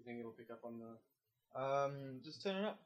think it'll pick up on the... Just turn it up.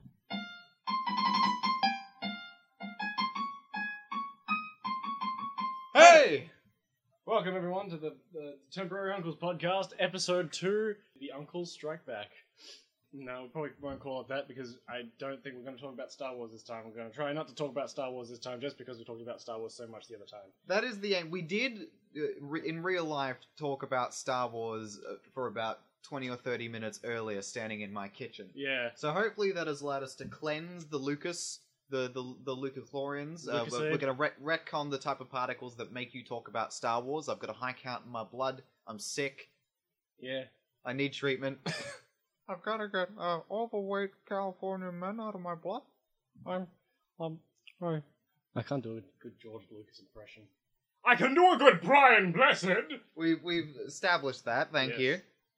Hey! Welcome everyone to the Temporary Uncles Podcast, Episode 2, The Uncles Strike Back. No, we probably won't call it that because I don't think we're going to talk about Star Wars this time. We're going to try not to talk about Star Wars this time just because we talked about Star Wars so much the other time. That is the aim. We did, in real life, talk about Star Wars for about 20 or 30 minutes earlier, standing in my kitchen. Yeah. So hopefully that has allowed us to cleanse the Lucas, the Lucas-chlorians. We're going to retcon the type of particles that make you talk about Star Wars. I've got a high count in my blood. I'm sick. Yeah. I need treatment. I've got to get overweight California men out of my blood. I can't do a good George Lucas impression. I can do a good Brian Blessed! We've established that, thank you.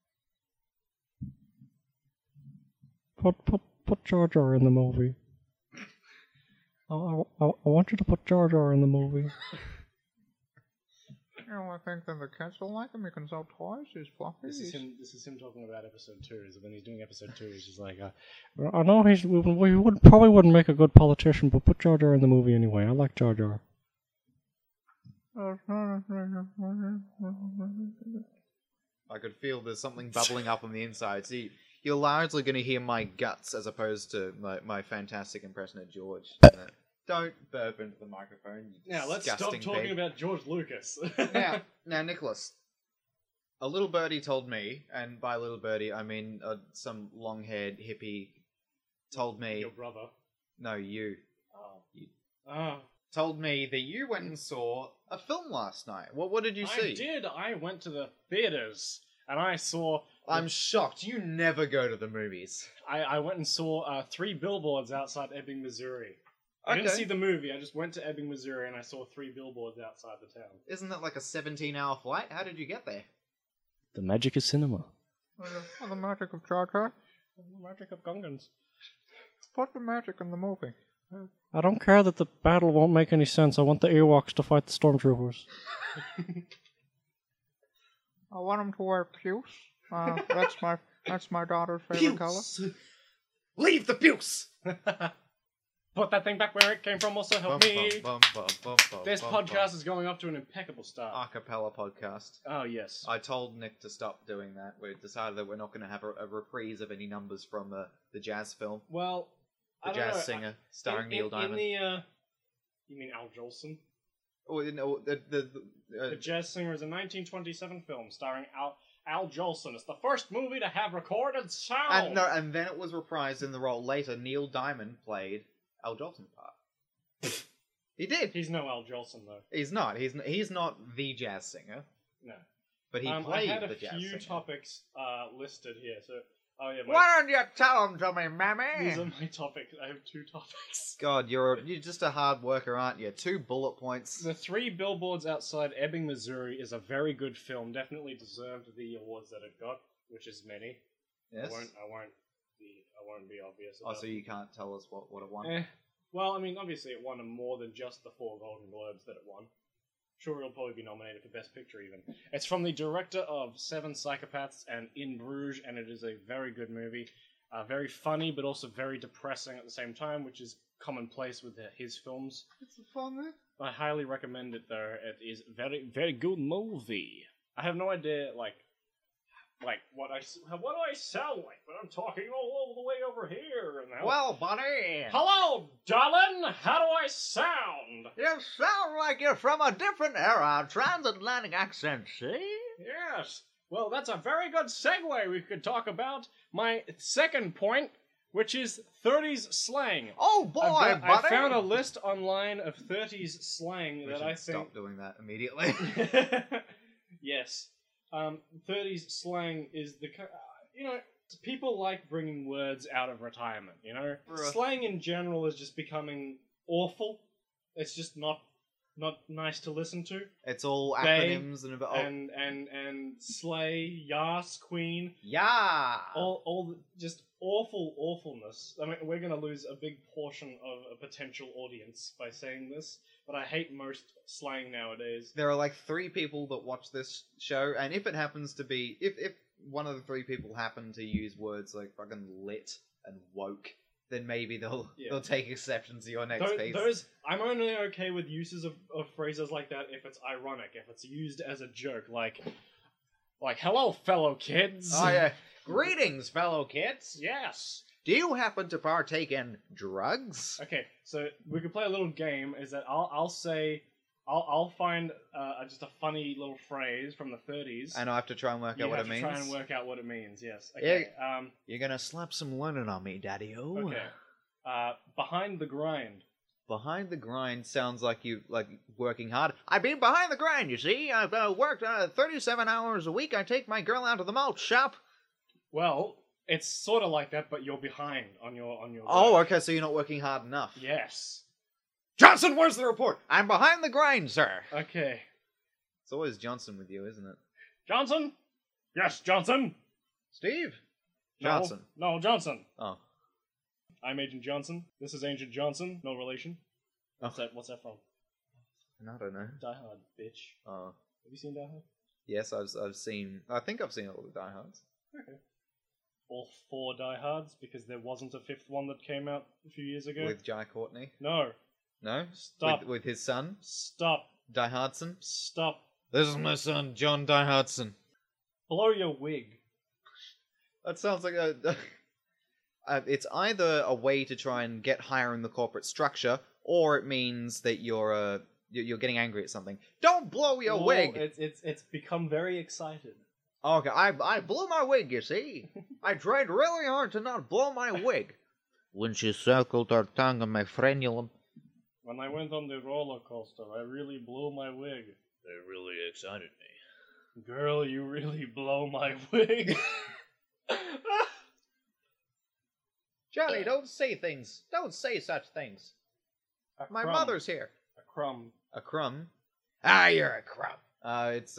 Put Jar Jar in the movie. I want you to put Jar Jar in the movie. I think that the cats will like him. He can sell toys. He's fluffy. This is him talking about episode 2. Is when he's doing episode 2, he's just like, I know probably wouldn't make a good politician, but put Jar Jar in the movie anyway. I like Jar Jar. I could feel there's something bubbling up on the inside. See, you're largely going to hear my guts as opposed to my fantastic impression of George. Don't burp into the microphone, you now let's stop disgusting talking pig. about George Lucas. Now, Nicholas, a little birdie told me, and by little birdie I mean some long-haired hippie told me... Your brother. No, you. Oh. Told me that you went and saw a film last night. What did you see? I did. I went to the theaters, and I saw... I'm shocked. You never go to the movies. I went and saw 3 billboards outside Ebbing, Missouri. I didn't Okay. see the movie, I just went to Ebbing, Missouri, and I saw 3 billboards outside the town. Isn't that like a 17-hour flight? How did you get there? The magic of cinema. The magic of Jar Jar. The magic of Gungans. Put the magic in the movie. I don't care that the battle won't make any sense. I want the Ewoks to fight the Stormtroopers. I want him to wear puce. That's my daughter's favorite color. Leave the puce! Put that thing back where it came from, also help me. This podcast is going off to an impeccable start. Acapella podcast. Oh, yes. I told Nick to stop doing that. We decided that we're not going to have a reprise of any numbers from the jazz film. Well, The I don't jazz know. singer starring Neil Diamond. You mean Al Jolson? Oh, no, The Jazz Singer is a 1927 film starring Al Jolson. It's the first movie to have recorded sound. and then it was reprised in the role later. Neil Diamond played Al Jolson's part. He did. He's no Al Jolson, though. He's not. He's not the jazz singer. No. But he I played had the jazz a few singer. topics listed here, so... Oh, yeah, Why don't you tell them to me, mammy? these are my topics. I have 2 topics. God, you're just a hard worker, aren't you? 2 bullet points. The 3 billboards outside Ebbing, Missouri is a very good film. Definitely deserved the awards that it got, which is many. Yes. I won't be obvious about So you can't tell us what it won. Well, I mean, obviously it won more than just the 4 Golden Globes that it won. Sure, it'll probably be nominated for Best Picture, even. It's from the director of 7 Psychopaths and In Bruges, and it is a very good movie. Very funny, but also very depressing at the same time, which is commonplace with his films. It's funny. I highly recommend it, though. It is very, very good movie. I have no idea, like what do I sound like when I'm talking all the way over here? And Well, buddy! hello, darling! How do I sound? You sound like you're from a different era. Transatlantic accent, see? Yes. Well, that's a very good segue. We could talk about my second point, which is 30s slang. Oh, boy, I buddy. found a list online of 30s slang We that should I think... stop doing that immediately. Yes. 30s slang is the... people like bringing words out of retirement, you know? Bruh. Slang in general is just becoming awful. It's just not nice to listen to. It's all Bae acronyms and and slay, yas, queen, yeah. all just awfulness. I mean, we're gonna lose a big portion of a potential audience by saying this, but I hate most slang nowadays. There are like 3 people that watch this show, and if it happens to be, if one of the three people happen to use words like fucking lit and woke, then maybe they'll take exception to your next piece. Those I'm only okay with uses of phrases like that if it's ironic, if it's used as a joke, like hello fellow kids. Oh yeah. Greetings, fellow kids. Yes. Do you happen to partake in drugs? Okay, so we could play a little game. Is that I'll find just a funny little phrase from the 30s. And I have to try and work out what it means. You have to try and work out what it means. Yes. Okay. You're gonna slap some learning on me, Daddy-o. Okay. Behind the grind. Behind the grind sounds like you working hard. I've been behind the grind, you see. I've worked 37 hours a week. I take my girl out to the malt shop. Well, it's sort of like that, but you're behind on your. Oh, work. okay. So you're not working hard enough. Yes. Johnson, where's the report? I'm behind the grind, sir. Okay. It's always Johnson with you, isn't it? Johnson? Yes, Johnson. Steve? No, Johnson. No, Johnson. Oh. I'm Agent Johnson. This is Agent Johnson. No relation. What's that from? I don't know. Die Hard, bitch. Oh. Have you seen Die Hard? Yes, I've seen. I think I've seen all the Die Hards. Okay. All 4 Die Hards, because there wasn't a 5th one that came out a few years ago. With Jai Courtney. No. No. Stop. With his son. Stop. Die Hardson. Stop. This is my son, John Die Hardson. Blow your wig. That sounds like a. It's either a way to try and get higher in the corporate structure, or it means that you're getting angry at something. Don't blow your wig. It's become very excited. Okay, I blew my wig. You see, I tried really hard to not blow my wig. When she circled her tongue on my frenulum. When I went on the roller coaster, I really blew my wig. It really excited me. Girl, you really blow my wig. Johnny, don't say things. Don't say such things. My mother's here. A crumb. A crumb? Ah, you're a crumb. It's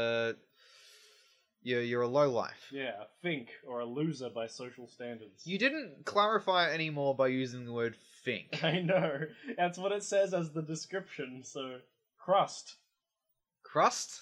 you're a lowlife. Yeah, a fink or a loser by social standards. You didn't clarify it anymore by using the word fink. I know. That's what it says as the description. So, crust. Crust?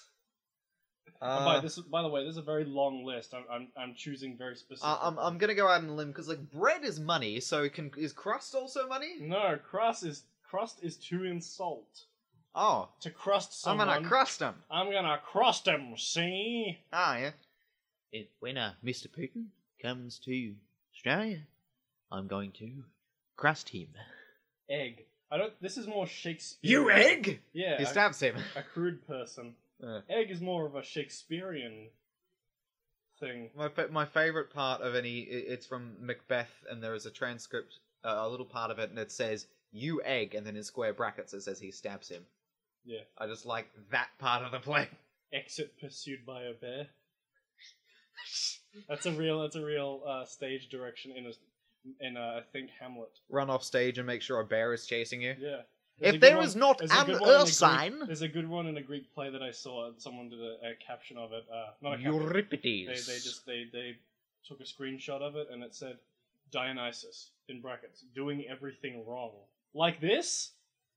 By the way, this is a very long list. I'm choosing very specific. I'm gonna go out on a limb because like bread is money. So is crust also money? No, crust is to insult. Oh, to crust someone. I'm gonna crust him. I'm gonna crust him. See? Ah, yeah. When Mr. Putin comes to Australia, I'm going to crust him. Egg. This is more Shakespeare. You egg? Yeah. He stabs him. A crude person. Egg is more of a Shakespearean thing. My favorite part of it's from Macbeth, and there is a transcript, a little part of it, and it says, "You egg," and then in square brackets it says he stabs him. Yeah. I just like that part of the play. Exit pursued by a bear. That's a real stage direction in I think Hamlet. Run off stage and make sure a bear is chasing you. Yeah. If there is not an sign. There's a good one in a Greek play that I saw. Someone did a caption of it. Not a caption. Euripides. They took a screenshot of it and it said Dionysus in brackets doing everything wrong. Like this?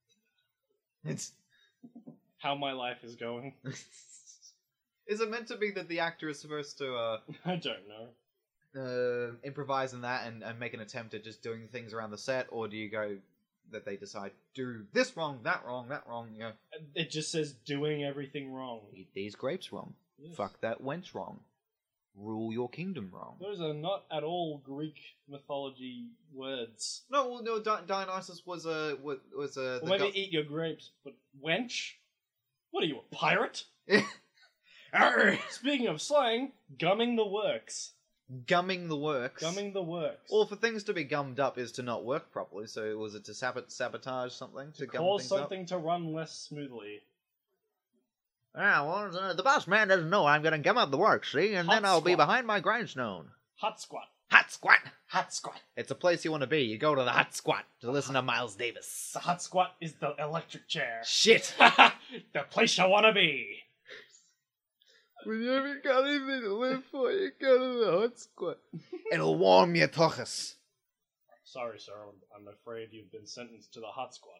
It's how my life is going. Is it meant to be that the actor is supposed to I don't know. Improvise in that and make an attempt at just doing things around the set, or do you go that they decide do this wrong, that wrong, you know? It just says doing everything wrong. Eat these grapes wrong. Yes. Fuck that wench wrong. Rule your kingdom wrong. Those are not at all Greek mythology words. No, Dionysus was a Well, maybe eat your grapes, but wench? What are you, a pirate? Speaking of slang, gumming the works. Gumming the works. Gumming the works. Well, for things to be gummed up is to not work properly, so was it to sabotage something? To gum cause things something up? to run less smoothly. Well, the boss man doesn't know I'm going to gum up the works, see? And Hot then I'll be squat. behind my grindstone. Hot squat. Hot squat! Hot squat. It's a place you want to be. You go to the hot squat to listen to Miles Davis. The hot squat is the electric chair. Shit! The place you want to be. When you haven't got anything to live for, you go to the hot squat. It'll warm your tuchus. Sorry, sir. I'm afraid you've been sentenced to the hot squat.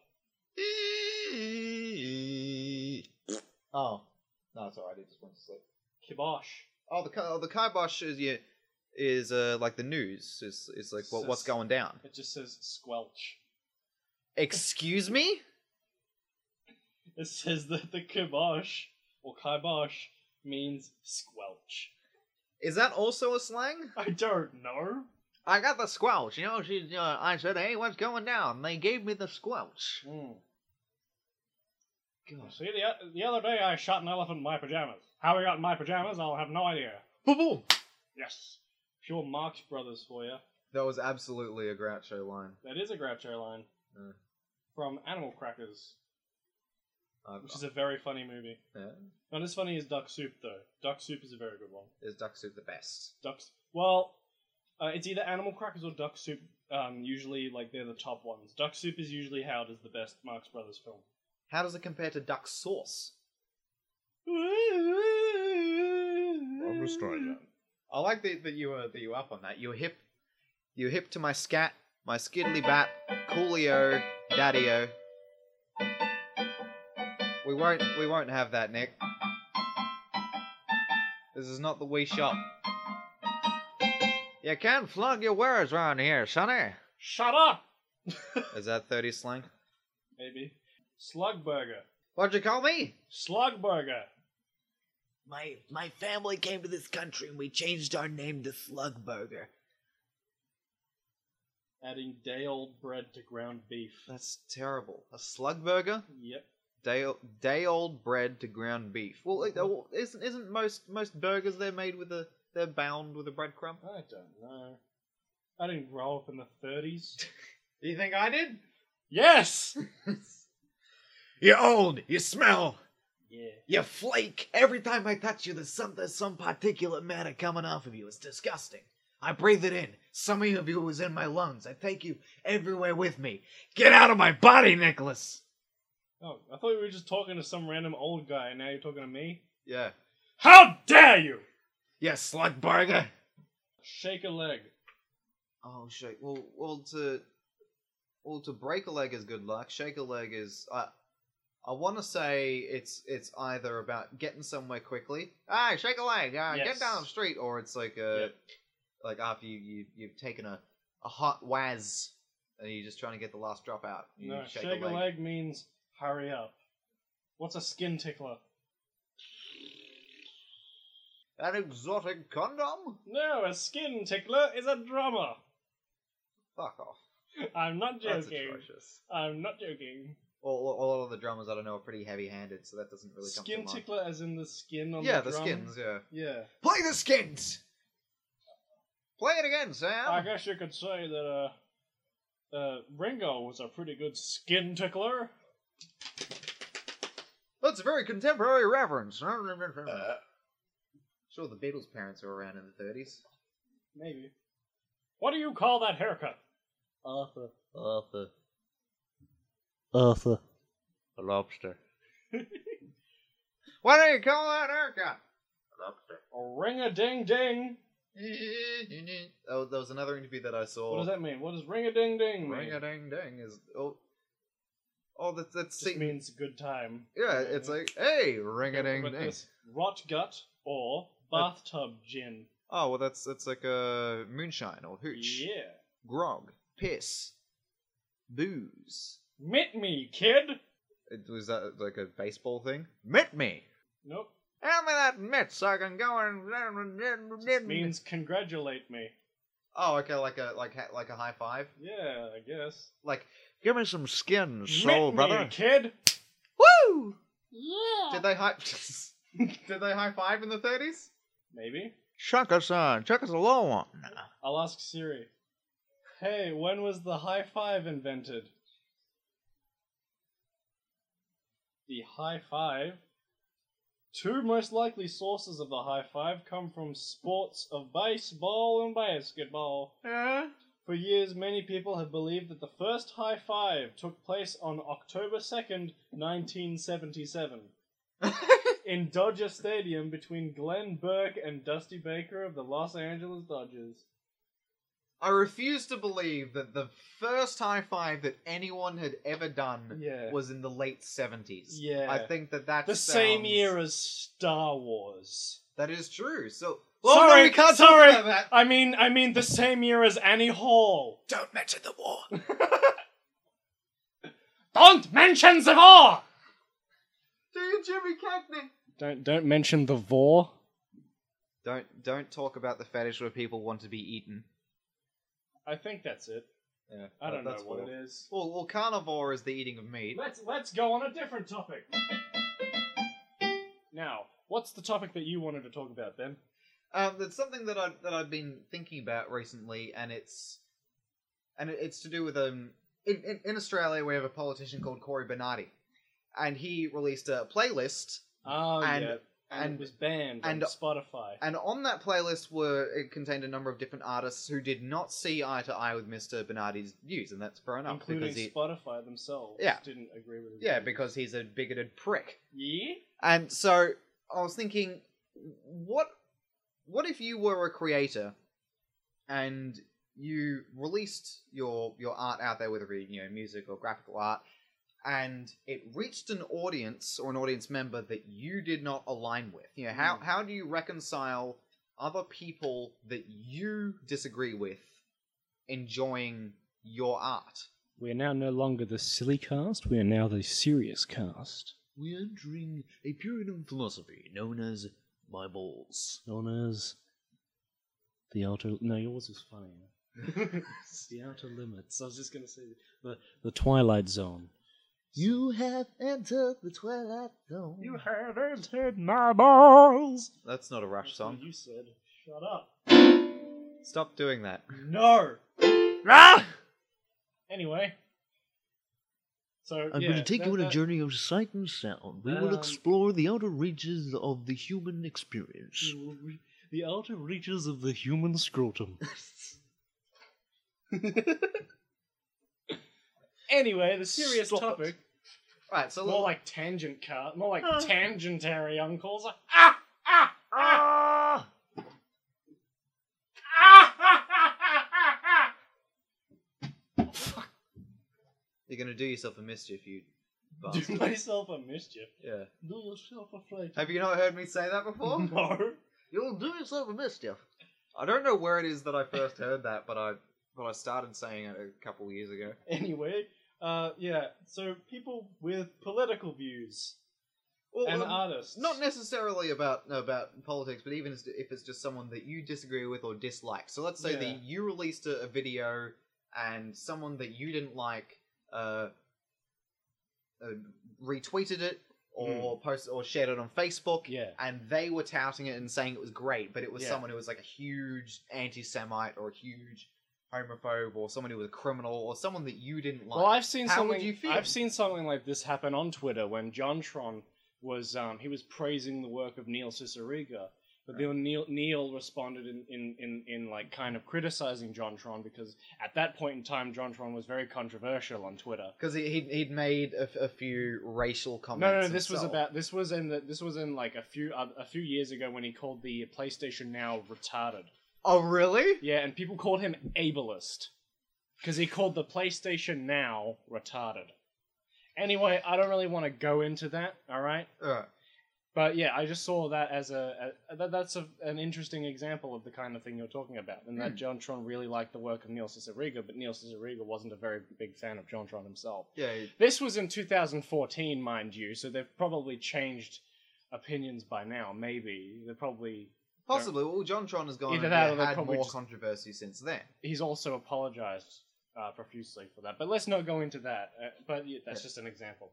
Oh. No, it's alright. I just went to sleep. Kibosh. the kibosh is like the news. It's like what's going down. It just says squelch. Excuse me? It says that the kibosh, or kibosh, means squelch. Is that also a slang? I don't know. I got the squelch. You know, I said, hey, what's going down? And they gave me the squelch. God. See, the other day I shot an elephant in my pajamas. How I got in my pajamas, I'll have no idea. Boom! Yes. Pure Marx Brothers for you. That was absolutely a Groucho line. That is a Groucho line. From Animal Crackers, which is a very funny movie. Yeah. Not as funny as Duck Soup, though. Duck Soup is a very good one. Is Duck Soup the best? It's either Animal Crackers or Duck Soup. Usually, like, they're the top ones. Duck Soup is usually hailed as the best Marx Brothers film. How does it compare to Duck Sauce? I'm just trying that. I like that you were up on that. You're hip to my scat, my skiddly bat, coolio, daddy-o. We won't have that, Nick. This is not the Wii shop. You can't flog your words around here, sonny. Shut up! Is that 30 slang? Maybe. Slugburger. What'd you call me? Slugburger. My family came to this country and we changed our name to Slugburger. Adding day-old bread to ground beef. That's terrible. A slug burger? Yep. Day old bread to ground beef. Well, isn't most burgers they're bound with a breadcrumb? I don't know. I didn't grow up in the 30s. Do you think I did? Yes! You're old. You smell. Yeah. You flake. Every time I touch you, there's some particulate matter coming off of you. It's disgusting. I breathe it in. Some of you is in my lungs. I take you everywhere with me. Get out of my body, Nicholas! Oh, I thought we were just talking to some random old guy, and now you're talking to me? Yeah. How dare you! You Slugburger! Shake a leg. Oh, shake. Well, to break a leg is good luck. Shake a leg is I want to say it's either about getting somewhere quickly. Hey, shake a leg. Yes. Get down the street, or it's like like after you've taken a hot waz and you're just trying to get the last drop out. You No, shake a leg means hurry up. What's a skin tickler? An exotic condom? No, a skin tickler is a drummer. Fuck off. I'm not That's joking. atrocious. I'm not joking. Well, a lot of the drummers I don't know are pretty heavy-handed, so that doesn't really come to Skin mind. tickler as in the skin on Yeah, the the drum? skins, yeah. Yeah. Play the skins! Play it again, Sam! I guess you could say that, Ringo was a pretty good skin tickler. That's a very contemporary reference. Sure, the Beatles' parents were around in the 30s. Maybe. What do you call that haircut? Arthur. A lobster. What do you call that haircut? A ring-a-ding-ding. Oh, there was another interview that I saw. What does that mean? What does ring-a-ding-ding mean? Ring-a-ding-ding is... that's Just means good time. yeah, it's like, hey, But ring-a-ding-ding. this rot gut or bathtub gin. Oh, well, that's like a moonshine or hooch. Yeah. Grog. Piss. Booze. Mitt me, kid! Was that like a baseball thing? Mitt me! Nope. Hand me that mitt so I can go and... It means congratulate me. Oh, okay, like a high five. Yeah, I guess. Like, Give me some skins, Mitt soul me, brother. kid! Woo! did they high five in the 30s? Maybe. Chuck us a low one. I'll ask Siri. Hey, when was the high five invented? The high five? Two most likely sources of the high five come from sports of baseball and basketball. For years, many people have believed that the first high five took place on October 2nd, 1977. In Dodger Stadium between Glenn Burke and Dusty Baker of the Los Angeles Dodgers. I refuse to believe that the first high five that anyone had ever done Yeah. was in the late 70s. Yeah. I think that's The same year as Star Wars. That is true. So, Sorry, no, we can't sorry. talk about that. I mean the same year as Annie Hall. Don't mention the war. Don't mention the war. Do you, Jimmy Cagney? Don't mention the vor. Don't talk about the fetish where people want to be eaten. I think that's it. Yeah, I don't know that's what all. it is. Well, carnivore is the eating of meat. Let's go on a different topic. Now, what's the topic that you wanted to talk about, Ben? That's something that I've been thinking about recently, and it's to do with in Australia we have a politician called Cory Bernardi, and he released a playlist. Oh, And- yeah. And it was banned on and- Spotify. And on that playlist it contained a number of different artists who did not see eye to eye with Mr. Bernardi's views, and that's fair enough. Including because Spotify themselves Yeah. didn't agree with it. yeah, because he's a bigoted prick. Yeah? And so I was thinking, what if you were a creator and you released your art out there, whether it be music or graphical art, and it reached an audience or an audience member that you did not align with? How do you reconcile other people that you disagree with enjoying your art? We are now no longer the silly cast, we are now the serious cast. We're entering a period of philosophy known as my balls. Known as the outer... No, yours was funnier. The outer limits. I was just going to say the Twilight Zone. You have entered the twilight zone. You have entered my balls. That's not a Rush That's song. what you said. Shut up. Stop doing that. No! Ah! Anyway. So, I'm yeah, going to take you on a that- journey of sight and sound. We will explore the outer reaches of the human experience. The outer reaches of the human scrotum. Anyway, the serious Stop it. topic. Right, so More like tangent card. More like tangentary uncles. Ah! Ah! Ah! you're gonna do yourself a mischief, you Do bastard. myself a mischief. Yeah. Do yourself a flavor. Have you not heard me say that before? No. You'll do yourself a mischief. I don't know where it is that I first heard that, but I started saying it a couple years ago. Anyway, yeah. So people with political views Well, and artists. not necessarily about politics, but even if it's just someone that you disagree with or dislike. So let's say Yeah. that you released a video and someone that you didn't like retweeted it or posted or shared it on Facebook. Yeah. And they were touting it and saying it was great, but it was Yeah. someone who was like a huge anti-Semite or a huge homophobe or someone who was a criminal or someone that you didn't like. Well, I've seen How something. would you feel? I've seen something like this happen on Twitter when JonTron was he was praising the work of Neil Cicierega, but then Neil responded in like kind of criticizing JonTron because at that point in time JonTron was very controversial on Twitter. Because he'd made a few racial comments. No, this was himself. about this was in like a few years ago when he called the PlayStation Now retarded. Oh, really? Yeah, and people called him ableist because he called the PlayStation Now retarded. Anyway, I don't really want to go into that. All right, Alright. but yeah, I just saw that as that's an interesting example of the kind of thing you're talking about, and that JonTron really liked the work of Neil Cicierega, but Neil Cicierega wasn't a very big fan of JonTron himself. Yeah. This was in 2014, mind you, so they've probably changed opinions by now. Maybe they're probably. Possibly. Well, JonTron has gone Either and that or they had probably more just- controversy since then. He's also apologized profusely for that, but let's not go into that. But yeah, that's just an example.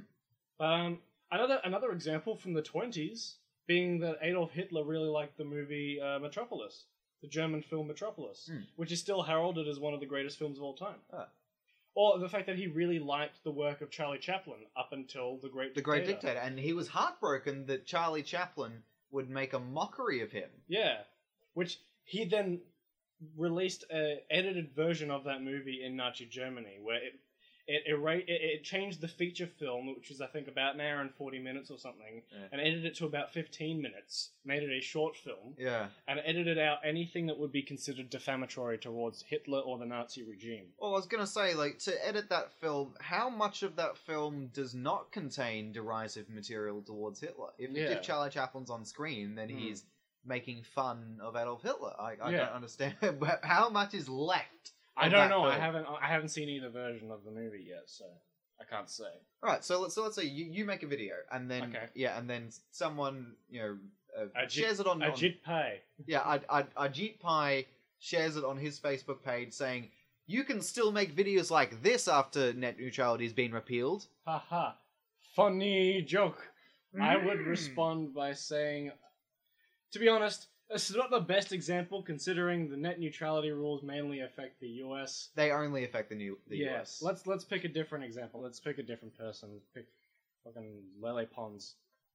Another example from the 20s being that Adolf Hitler really liked the movie Metropolis, the German film Metropolis, which is still heralded as one of the greatest films of all time. Ah. Or the fact that he really liked the work of Charlie Chaplin up until The Great The Dictator. Great Dictator. And he was heartbroken that Charlie Chaplin would make a mockery of him. Yeah, which he then released an edited version of that movie in Nazi Germany, where It changed the feature film, which was I think about an hour and 40 minutes or something, and edited it to about 15 minutes. Made it a short film, and edited out anything that would be considered defamatory towards Hitler or the Nazi regime. Well, I was gonna say, like, to edit that film, how much of that film does not contain derisive material towards Hitler? If Charlie Chaplin's on screen, then he's making fun of Adolf Hitler. I don't understand how much is left. I don't know. Film. I haven't seen either version of the movie yet, so I can't say. All right, so let's say you make a video, and then and then someone shares it on Ajit Pai. Yeah, Ajit Pai shares it on his Facebook page, saying you can still make videos like this after net neutrality has been repealed. Haha, funny joke. I would respond by saying, to be honest, it's not the best example, considering the net neutrality rules mainly affect the US. They only affect the US. Let's pick a different example. Let's pick a different person. Pick fucking Lele Pons.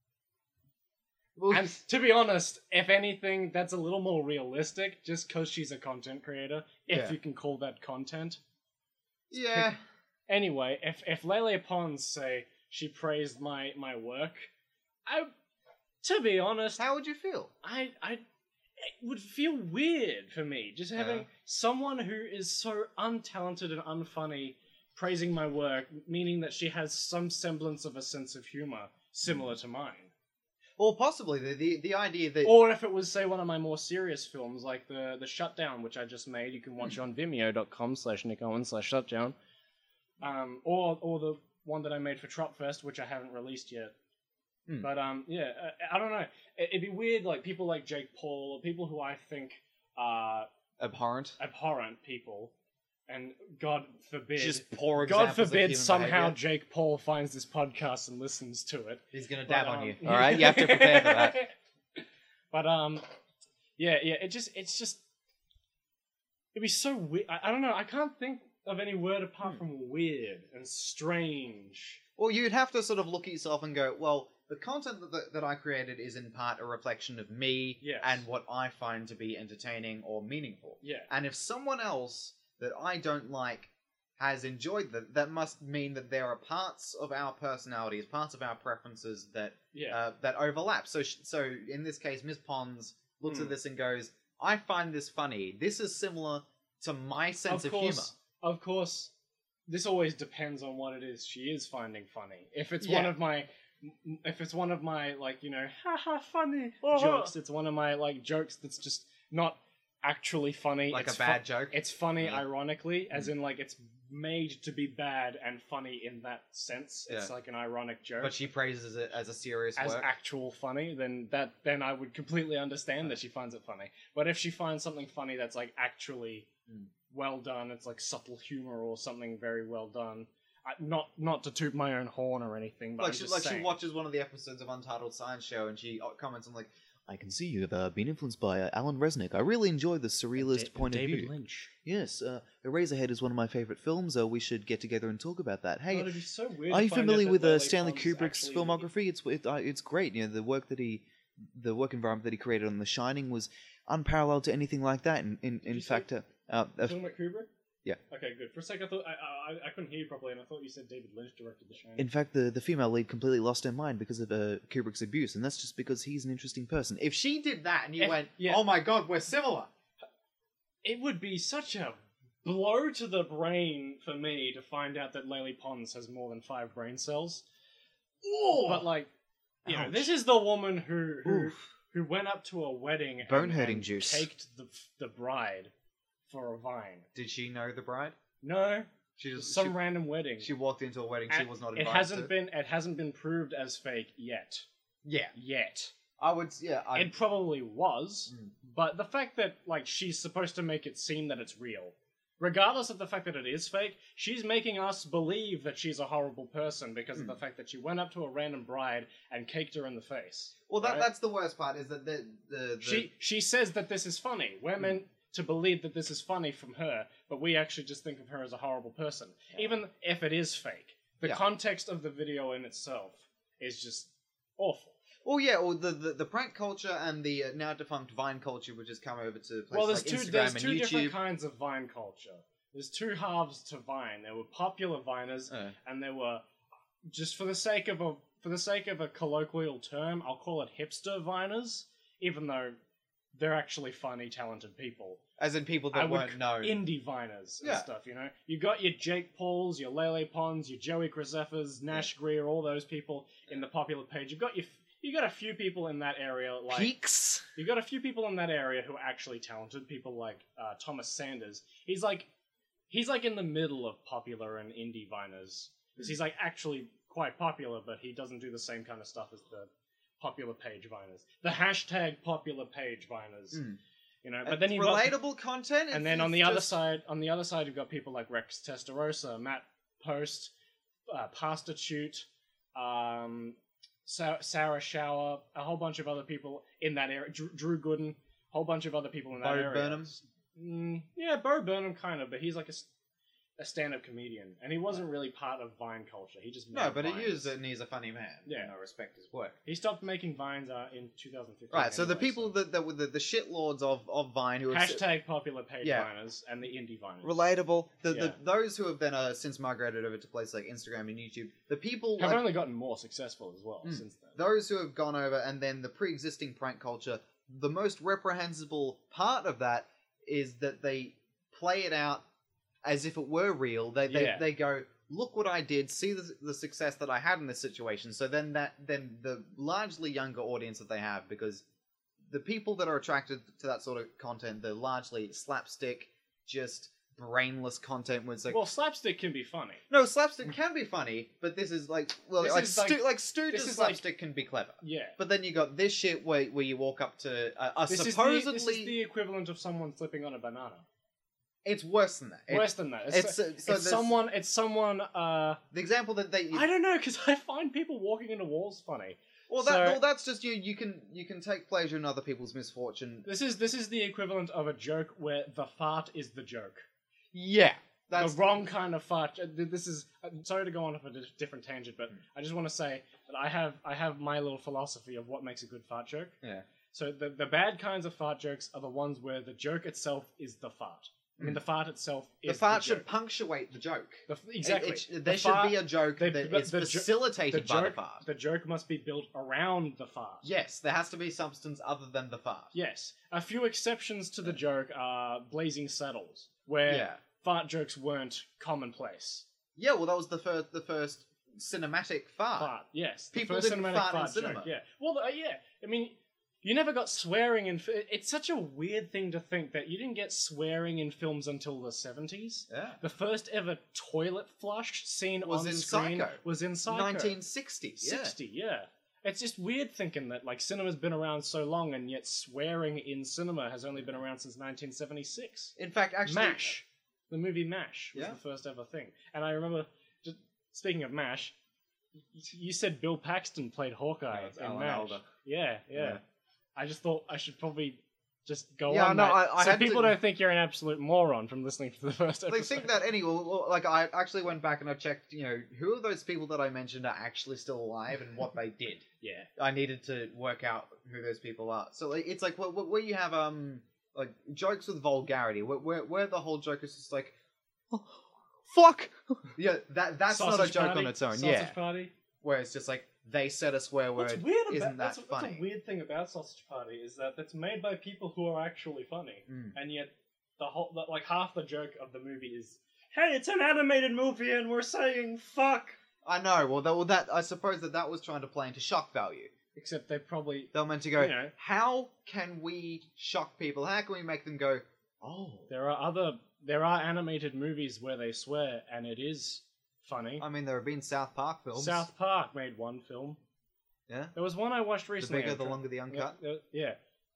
And to be honest, if anything, that's a little more realistic, just because she's a content creator, if you can call that content. Yeah. Anyway, if Lele Pons say she praised my work, to be honest, how would you feel? It would feel weird for me, just having someone who is so untalented and unfunny praising my work, meaning that she has some semblance of a sense of humor similar to mine. Or possibly the idea that... Or if it was, say, one of my more serious films, like the Shutdown, which I just made. You can watch on vimeo.com/NickOwen/Shutdown. Or the one that I made for Tropfest, which I haven't released yet. But, I don't know. It'd be weird, like, people like Jake Paul, or people who I think are... Abhorrent people. And God forbid... Just poor God examples forbid of somehow behavior. Jake Paul finds this podcast and listens to it. He's gonna dab on you, alright? You have to prepare for that. But, it's just... It'd be so weird. I don't know, I can't think of any word apart from weird and strange. Well, you'd have to sort of look at yourself and go, well, the content that I created is in part a reflection of me and what I find to be entertaining or meaningful. Yeah. And if someone else that I don't like has enjoyed that must mean that there are parts of our personalities, parts of our preferences that that overlap. So in this case, Ms. Pons looks at this and goes, I find this funny. This is similar to my sense of humor. Of course, this always depends on what it is she is finding funny. If it's one of my like, you know, haha funny jokes, it's one of my like jokes that's just not actually funny. Like it's a bad joke? It's funny ironically, as in like it's made to be bad and funny in that sense. It's like an ironic joke. But she praises it as a serious as work. actual funny, then I would completely understand that she finds it funny. But if she finds something funny that's like actually well done, it's like subtle humor or something very well done. Not to toot my own horn or anything, but she watches one of the episodes of Untitled Science Show and she comments on like, I can see you have been influenced by Alan Resnick. I really enjoy the surrealist point of view. David Lynch. Yes, Eraserhead is one of my favourite films. We should get together and talk about that. Hey, it'd be so weird are you to find familiar out with that Stanley Pons Kubrick's actually- filmography? It's great. You know, the work environment that he created on The Shining was unparalleled to anything like that. In fact, talking about Kubrick? Yeah. Okay, good. For a second, I thought I couldn't hear you properly, and I thought you said David Lynch directed The Shining. in fact, the female lead completely lost her mind because of Kubrick's abuse, and that's just because he's an interesting person. If she did that and you went, oh my god, we're similar, it would be such a blow to the brain for me to find out that Lele Pons has more than 5 brain cells. Ooh. But like, you know, Ouch. this is the woman who went up to a wedding Bone-hurting and juice. caked the bride for a vine. Did she know the bride? No, She just some random wedding. She walked into a wedding she was not invited It hasn't been proved as fake yet. Yeah. Yet. It It probably was, but the fact that like she's supposed to make it seem that it's real, regardless of the fact that it is fake, she's making us believe that she's a horrible person because of the fact that she went up to a random bride and caked her in the face. Well, right? that's the worst part, is that She says that this is funny. We're meant to believe that this is funny from her, but we actually just think of her as a horrible person. Even if it is fake. The context of the video in itself is just awful. Well, yeah, or the prank culture and the now defunct Vine culture, which has come over to places Well, like Instagram there's and two different YouTube. kinds of Vine culture. there's two halves to Vine. There were popular Viners, and there were, just for the sake of a colloquial term, I'll call it hipster Viners, even though they're actually funny, talented people. As in people that weren't known. Indie Viners and stuff, you know? You got your Jake Pauls, your Lele Pons, your Joey Graceffas, Nash Greer, all those people in the popular page. You got a few people in that area, like... Peaks? You got a few people in that area who are actually talented. People like Thomas Sanders. He's like in the middle of popular and indie Viners. Because he's like actually quite popular, but he doesn't do the same kind of stuff as the popular page Viners. The hashtag popular page Viners. You know, but then you've relatable content. And then on the other side, you've got people like Rex Testarossa, Matt Post, Pastor Chute, Sarah Shower, a whole bunch of other people in that area. Drew Gooden, a whole bunch of other people in that area. Bo Burnham? Yeah, Bo Burnham kind of, but he's like a stand-up comedian, and he wasn't really part of Vine culture. He just made but Vines. he used it, and he's a funny man. Yeah, I respect his work. He stopped making Vines in 2015. Right, so the people that were the shitlords of Vine who hashtag popular page Viners and the indie Viners. Relatable. Those who have then since migrated over to places like Instagram and YouTube, the people have only gotten more successful as well since then. Those who have gone over, and then the pre-existing prank culture, the most reprehensible part of that is that they play it out as if it were real. They go, look what I did, see the success that I had in this situation. So then the largely younger audience that they have, because the people that are attracted to that sort of content, they're largely slapstick, just brainless content where it's like... Well, slapstick can be funny. No, slapstick can be funny, but this is like... Well, Stooges slapstick can be clever. Yeah. But then you got this shit where you walk up to this supposedly... This is the equivalent of someone slipping on a banana. It's worse than that. Worse than that. It's someone. The example that they. I don't know, because I find people walking into walls funny. Well, that's just you. You can take pleasure in other people's misfortune. This is the equivalent of a joke where the fart is the joke. Yeah, that's the wrong kind of fart. This is. Sorry to go on off a different tangent, but I just want to say that I have my little philosophy of what makes a good fart joke. Yeah. So the bad kinds of fart jokes are the ones where the joke itself is the fart. I mean, the fart itself is the fart the should joke. Punctuate the joke. Exactly. There should be a joke that is facilitated by the fart. The joke must be built around the fart. Yes, there has to be substance other than the fart. Yes. A few exceptions to the joke are Blazing Saddles, where fart jokes weren't commonplace. Yeah, well, that was the first cinematic fart. Yes. People didn't fart in cinema. Joke, yeah. Well, yeah. I mean... You never got swearing in... It's such a weird thing to think that you didn't get swearing in films until the 70s. Yeah. The first ever toilet flush scene on screen was in Psycho. 1960. 60, yeah. It's just weird thinking that like cinema's been around so long and yet swearing in cinema has only been around since 1976. In fact, actually... MASH. The movie MASH was the first ever thing. And I remember, just speaking of MASH, you said Bill Paxton played Hawkeye in MASH. Yeah. I just thought I should probably just go on that. So people don't think you're an absolute moron from listening to the first episode. They think that anyway. Like, I actually went back and I checked, who are those people that I mentioned are actually still alive and what they did. Yeah. I needed to work out who those people are. So it's like, where you have, like, jokes with vulgarity, where the whole joke is just like, oh, fuck! Yeah, that's not a joke on its own. Sausage Party. Where it's just like, they said a swear word. Isn't that funny? What's a weird thing about Sausage Party is that it's made by people who are actually funny, and yet like half the joke of the movie is, "Hey, it's an animated movie, and we're saying fuck." I know. Well, that I suppose that was trying to play into shock value. Except they were meant to go. How can we shock people? How can we make them go? Oh, there are animated movies where they swear, and it is funny. I mean, there have been South Park films. South Park made one film. Yeah? There was one I watched recently. The bigger, the longer, the uncut? Yeah.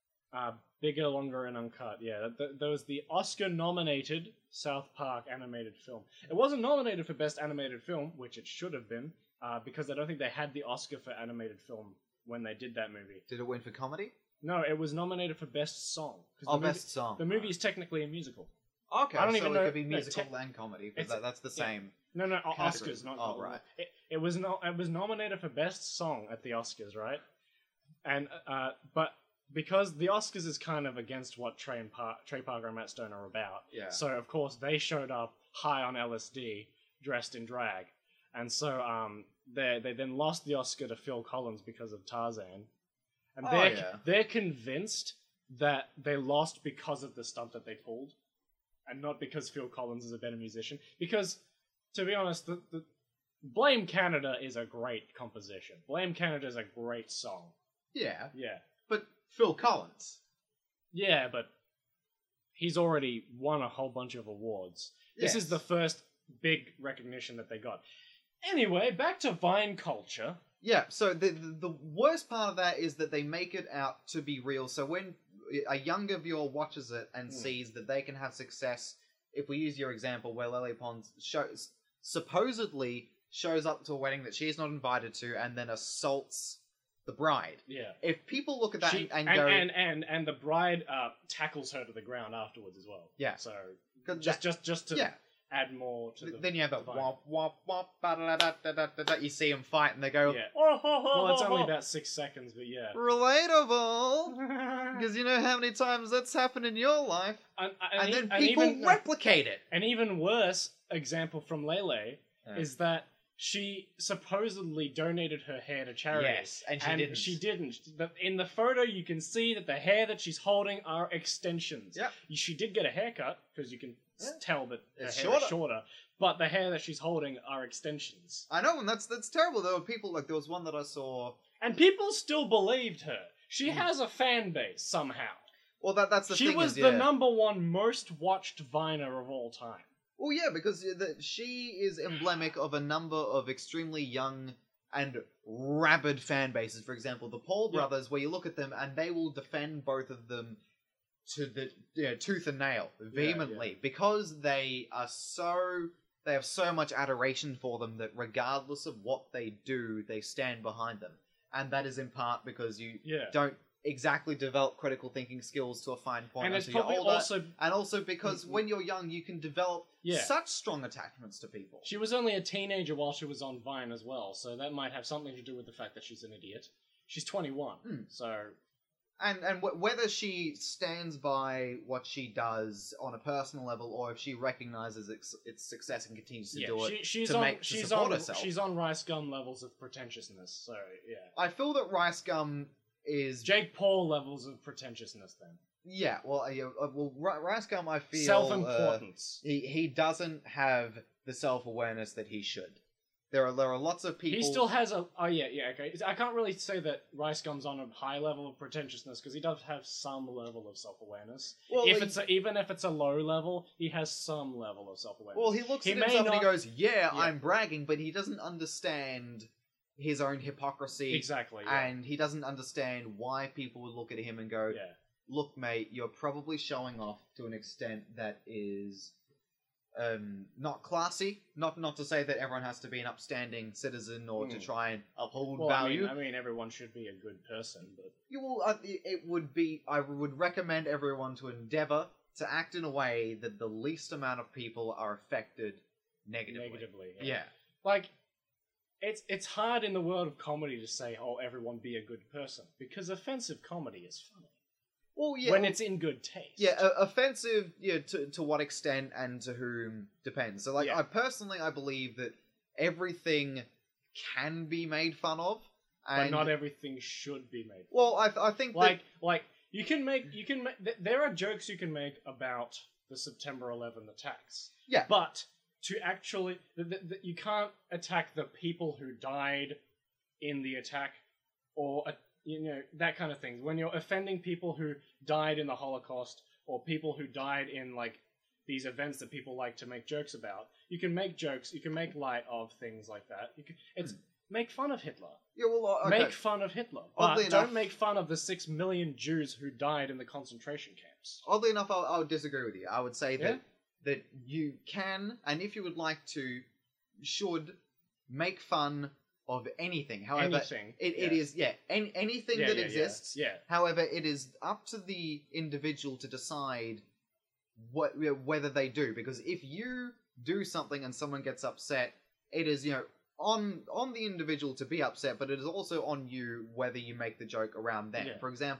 Bigger, longer, and uncut. Yeah. There was the Oscar-nominated South Park animated film. It wasn't nominated for Best Animated Film, which it should have been, because I don't think they had the Oscar for animated film when they did that movie. Did it win for comedy? No, it was nominated for Best Song. Best Song. The movie is technically a musical. Okay, I don't even know. It could be musical and comedy, because that's the same. No, Oscars, not. Oh, right. It was nominated for Best Song at the Oscars, right? And but because the Oscars is kind of against what Trey Parker and Matt Stone are about. Yeah. So of course they showed up high on LSD, dressed in drag, and so they then lost the Oscar to Phil Collins because of Tarzan, and they're convinced that they lost because of the stunt that they pulled, and not because Phil Collins is a better musician. Because, to be honest, the Blame Canada is a great composition. Blame Canada is a great song. Yeah, Yeah. but Phil Collins. Yeah, but he's already won a whole bunch of awards. This is Yes. the first big recognition that they got. Anyway, back to Vine culture. Yeah, so the worst part of that is that they make it out to be real. So when a younger viewer watches it and sees that they can have success, if we use your example where Lily Pons supposedly shows up to a wedding that she's not invited to and then assaults the bride. Yeah. If people look at that She- and go... and the bride tackles her to the ground afterwards as well. Yeah. So 'cause just to yeah. add more to the Then you have that Vine. wop, wop, wop, ba-da-da-da-da-da-da. You see them fight and they go, Yeah. oh, ho, ho, Well, it's ho, only ho. about 6 seconds, but yeah. Relatable! Because you know how many times that's happened in your life. And then people replicate it. An even worse example from Lele Yeah. is that she supposedly donated her hair to charity. Yes, and she didn't. In the photo, you can see that the hair that she's holding are extensions. Yep. She did get a haircut, because you can tell that her It's hair is shorter. But the hair that she's holding are extensions. I know, and that's terrible. There were people, like, there was one that I saw... And people still believed her. She has a fan base, somehow. Well, that's the thing. She was is, the yeah. number one most watched Viner of all time. Well, yeah, because she is emblematic of a number of extremely young and rabid fan bases. For example, the Paul Yeah. brothers, where you look at them and they will defend both of them to the tooth and nail, vehemently, because they have so much adoration for them that regardless of what they do, they stand behind them. And that is in part because you don't exactly develop critical thinking skills to a fine point And it's until probably you're older. also... And also because when you're young, you can develop Yeah. such strong attachments to people. She was only a teenager while she was on Vine as well, so that might have something to do with the fact that she's an idiot. She's 21, so... And whether she stands by what she does on a personal level, or if she recognizes its success and continues to do it she's to on, support herself. She's on Rice Gum levels of pretentiousness, so yeah. I feel that Rice Gum is... Jake Paul levels of pretentiousness, then. Yeah, well, Rice Gum, I feel... Self-importance. He doesn't have the self-awareness that he should. There are lots of people... He still has a... Oh, yeah, okay. I can't really say that Rice Gum's on a high level of pretentiousness, because he does have some level of self-awareness. Well, Even if it's a low level, he has some level of self-awareness. Well, he looks at may himself and he not- goes, yeah, I'm bragging, but he doesn't understand his own hypocrisy. Exactly, yeah. And he doesn't understand why people would look at him and go, Yeah. look, mate, you're probably showing off to an extent that is not classy. Not to say that everyone has to be an upstanding citizen or to try and uphold Well, value. I mean, everyone should be a good person, but... You will, I would recommend everyone to endeavor to act in a way that the least amount of people are affected negatively. Yeah. Like, it's hard in the world of comedy to say, oh, everyone be a good person, because offensive comedy is funny. Well, yeah. When it's in good taste. Yeah, offensive, to what extent and to whom depends. So, like, Yeah. I believe that everything can be made fun of, but and not everything should be made. well, I think Like, you can make, there are jokes you can make about the September 11 attacks. Yeah. But to actually, you can't attack the people who died in the attack, or that kind of thing. When you're offending people who died in the Holocaust, or people who died in like these events that people like to make jokes about, you can make jokes. You can make light of things like that. Make fun of Hitler. yeah, well, okay. Make fun of Hitler, Oddly but enough- don't make fun of the 6 million Jews who died in the concentration camps. Oddly enough, I would disagree with you. I would say Yeah? that you can, and if you would like to, should make fun of anything. However, Anything, it is anything that exists. Yeah. However, it is up to the individual to decide whether they do. Because if you do something and someone gets upset, it is on the individual to be upset, but it is also on you whether you make the joke around them. Yeah. For example,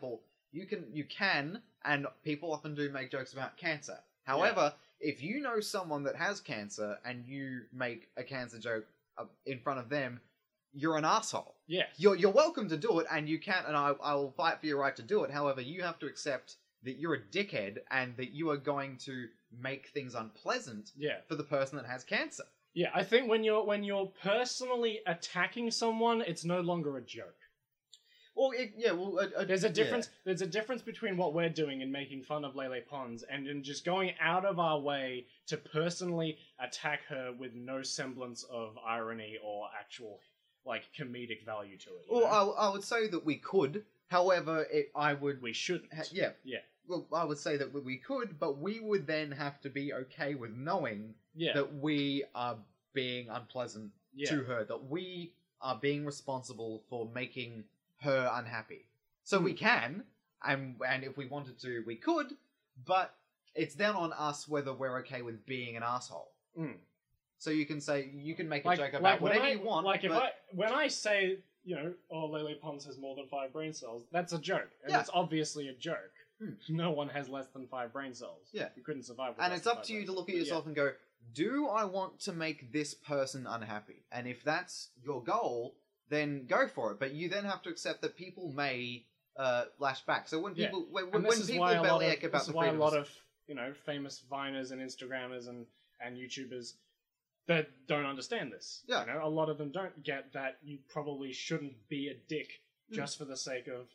you can, and people often do make jokes about cancer. However, if you know someone that has cancer and you make a cancer joke in front of them, you're an asshole. Yes. You're welcome to do it, and you can, and I will fight for your right to do it. However, you have to accept that you're a dickhead and that you are going to make things unpleasant for the person that has cancer. Yeah, I think when you're personally attacking someone, it's no longer a joke. Well, There's a difference. There's a difference between what we're doing in making fun of Lele Pons and in just going out of our way to personally attack her with no semblance of irony or actual comedic value to it. Well, I would say that we could. However, we shouldn't. Yeah. Yeah. Well, I would say that we could, but we would then have to be okay with knowing that we are being unpleasant to her, that we are being responsible for making her unhappy. So we can, and if we wanted to, we could, but it's then on us whether we're okay with being an asshole. So you can make a joke about whatever you want. When I say, Lele Pons has more than 5 brain cells, that's a joke. And it's obviously a joke. No one has less than 5 brain cells. Yeah. You couldn't survive with And less it's than up 5 to you brain to look at cells. yourself and go, do I want to make this person unhappy? And if that's your goal, then go for it. But you then have to accept that people may lash back. So when people when people bellyache about the freedoms... a lot of famous Viners and Instagrammers and YouTubers that don't understand this. Yeah. A lot of them don't get that you probably shouldn't be a dick just for the sake of,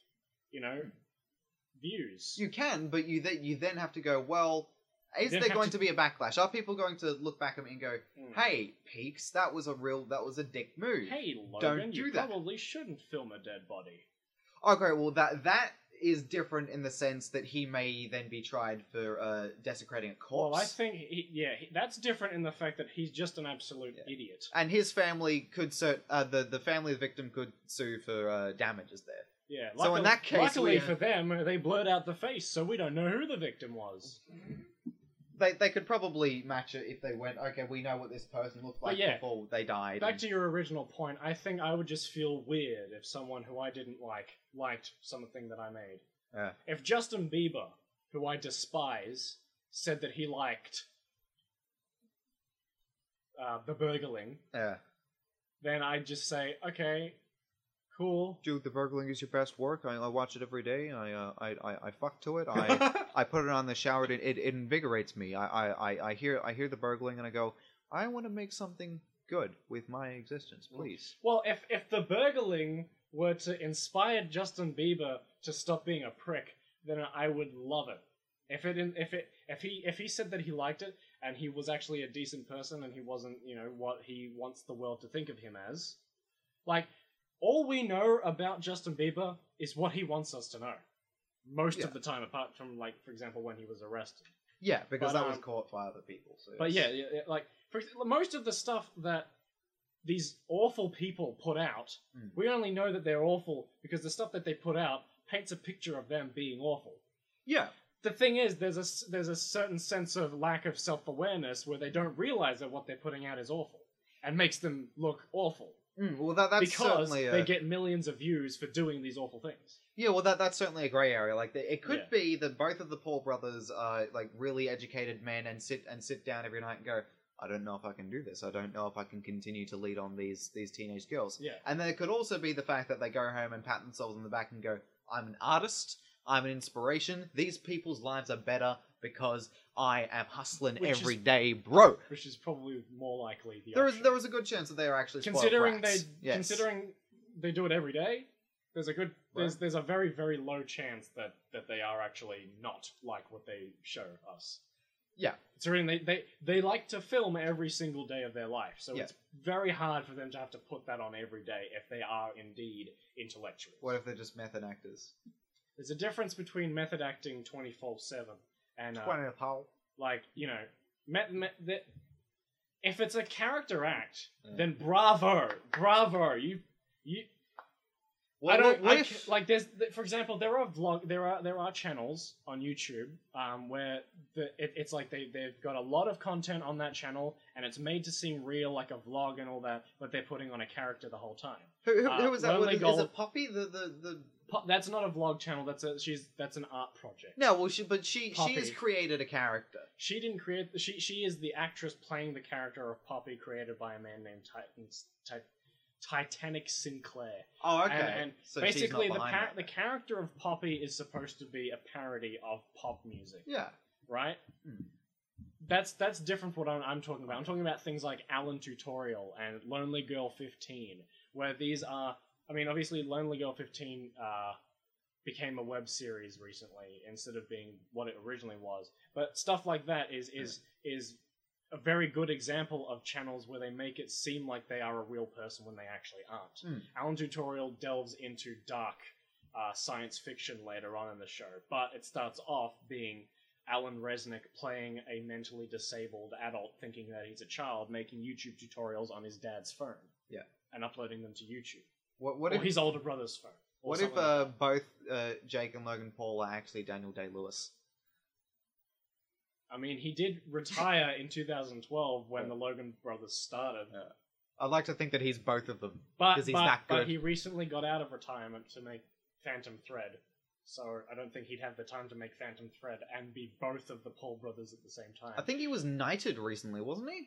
views. You can, but you then have to go, well, is there going to be a backlash? Are people going to look back at me and go, hey, Peaks, that was a dick move. Hey, Logan, don't do you that. Probably shouldn't film a dead body. Okay, well, that is different in the sense that he may then be tried for desecrating a corpse. Well, I think, that's different in the fact that he's just an absolute idiot. And his family could the family of the victim could sue for damages there. Yeah. So in that case, luckily for them, they blurred out the face, so we don't know who the victim was. They could probably match it if they went, okay, we know what this person looked like before they died. Back to your original point, I think I would just feel weird if someone who I didn't liked something that I made. Yeah. If Justin Bieber, who I despise, said that he liked The Burgling, then I'd just say, okay, cool. Dude, The Burgling is your best work. I watch it every day. I fuck to it. I put it on the shower. It invigorates me. I hear The Burgling and I go, I want to make something good with my existence, please. Well, if The Burgling were to inspire Justin Bieber to stop being a prick, then I would love it. If he said that he liked it and he was actually a decent person and he wasn't, what he wants the world to think of him as, all we know about Justin Bieber is what he wants us to know. Most of the time, apart from, for example, when he was arrested. Yeah, because that was caught by other people. So but most of the stuff that these awful people put out, we only know that they're awful because the stuff that they put out paints a picture of them being awful. Yeah. The thing is, there's a certain sense of lack of self-awareness where they don't realize that what they're putting out is awful and makes them look awful. Well, that's because certainly they get millions of views for doing these awful things. Yeah, well, that's certainly a grey area. It could be that both of the Paul brothers are really educated men and sit down every night and go, I don't know if I can do this. I don't know if I can continue to lead on these teenage girls. Yeah. And then it could also be the fact that they go home and pat themselves on the back and go, I'm an artist. I'm an inspiration. These people's lives are better because I am hustling every day, bro. Which is probably more likely the There option. was a good chance that they are actually considering spoiled brats. considering they do it every day. There's a very, very low chance that they are actually not like what they show us. Yeah. Considering they like to film every single day of their life, so it's very hard for them to have to put that on every day if they are indeed intellectuals. What if they're just method actors? There's a difference between method acting 24/7 and if it's a character act, then bravo. Well, There's, for example, there are channels on YouTube where it's like they've got a lot of content on that channel and it's made to seem real, like a vlog and all that, but they're putting on a character the whole time. Who is that? Lonely Is Gold- it Poppy? The That's not a vlog channel. That's an art project. No, well, she has Poppy. created a character. She didn't create. She is the actress playing the character of Poppy, created by a man named Titanic Sinclair. Oh, okay. And so basically, she's not behind the that. character of Poppy is supposed to be a parody of pop music, Yeah. right? Hmm. That's different from what I'm talking about. I'm talking about things like Alan Tutorial and Lonely Girl 15, where these are. I mean, obviously, Lonely Girl 15 became a web series recently instead of being what it originally was. But stuff like that is a very good example of channels where they make it seem like they are a real person when they actually aren't. Alan Tutorial delves into dark science fiction later on in the show, but it starts off being Alan Resnick playing a mentally disabled adult thinking that he's a child, making YouTube tutorials on his dad's phone. Yeah. And uploading them to YouTube. What Or if his older brother's phone. Or what if something like that. both Jake and Logan Paul are actually Daniel Day-Lewis? I mean, he did retire in 2012 when the Logan brothers started. I'd like to think that he's both of them. But, 'Cause he's but, that but good. he recently got out of retirement to make Phantom Thread. So I don't think he'd have the time to make Phantom Thread and be both of the Paul brothers at the same time. I think he was knighted recently, wasn't he?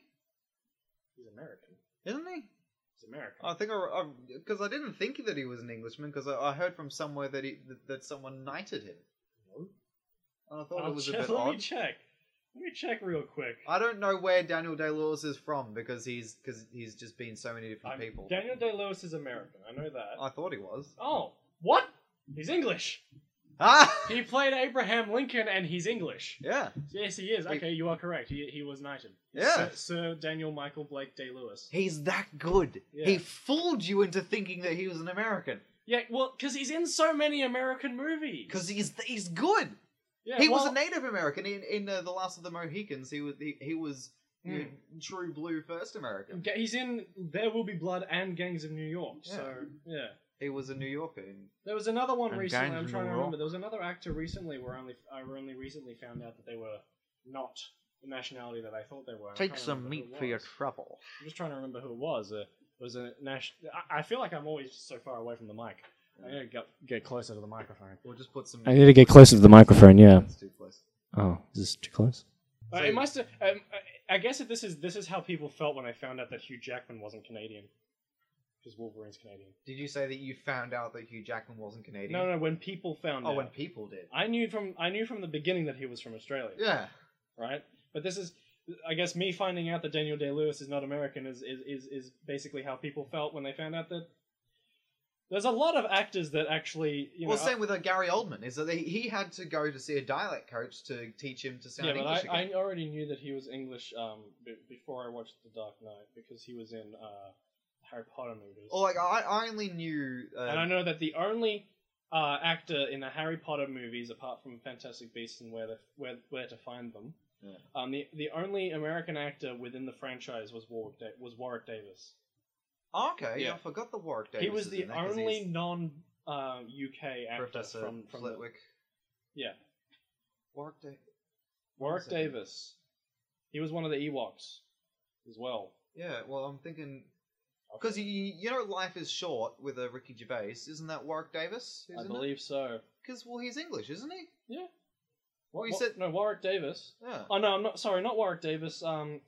He's American. Isn't he? He's American. I think because I didn't think that he was an Englishman because I heard from somewhere that that someone knighted him. No. And I thought it was a bit Let me odd. check. Let me check real quick. I don't know where Daniel Day-Lewis is from because he's just been so many different people. Daniel Day-Lewis is American. I know that. I thought he was. Oh, what? He's English. Ah, He played Abraham Lincoln, and he's English. yeah. Yes, he is. Okay, you are correct. He was knighted. Yeah. Sir Daniel Michael Blake Day-Lewis. He's that good. Yeah. He fooled you into thinking that he was an American Yeah, well, because he's in so many American movies. because he's good. yeah, He was well, a Native American in The Last of the Mohicans. He was you know, true blue first American. He's in There Will Be Blood and Gangs of New York. Yeah. So yeah, He was a New Yorker. In, there was another one And recently. Gangs I'm of trying to New remember. York. There was another actor recently where I only recently found out that they were not the nationality that I thought they were. I'm Take trying to some remember meat who it for your was. trouble. I'm just trying to remember who it was. It was a national. I feel like I'm always so far away from the mic. I need to get closer to the microphone. We'll just put some. I need to get closer to the microphone. Yeah. That's too close. Oh, is this too close? It must have. I guess that this is how people felt when they found out that Hugh Jackman wasn't Canadian, because Wolverine's Canadian. Did you say that you found out that Hugh Jackman wasn't Canadian? No, when people found Oh, out. when people did. I knew from the beginning that he was from Australia. Yeah. Right? But this is, I guess, me finding out that Daniel Day-Lewis is not American is basically how people felt when they found out that there's a lot of actors that actually, Well, same with Gary Oldman. Is that he had to go to see a dialect coach to teach him to sound yeah, but English again. I already knew that he was English before I watched The Dark Knight because he was in Harry Potter movies. Or like I only knew. And I know that the only actor in the Harry Potter movies, apart from Fantastic Beasts and Where to Find Them, the only American actor within the franchise was Warwick Davis. Oh, okay, Yeah. I forgot the Warwick Davis. He was is the in that 'cause only he's non-UK actor Professor from the, Flitwick. yeah, Warwick Davis. Warwick Second. Davis. He was one of the Ewoks as well. Yeah, well, I'm thinking because you know, Life is Short with Ricky Gervais. Isn't that Warwick Davis? I believe so. Because well, he's English, isn't he? Yeah. Well, you said no, Warwick Davis. yeah. Oh no, I'm not. Sorry, not Warwick Davis.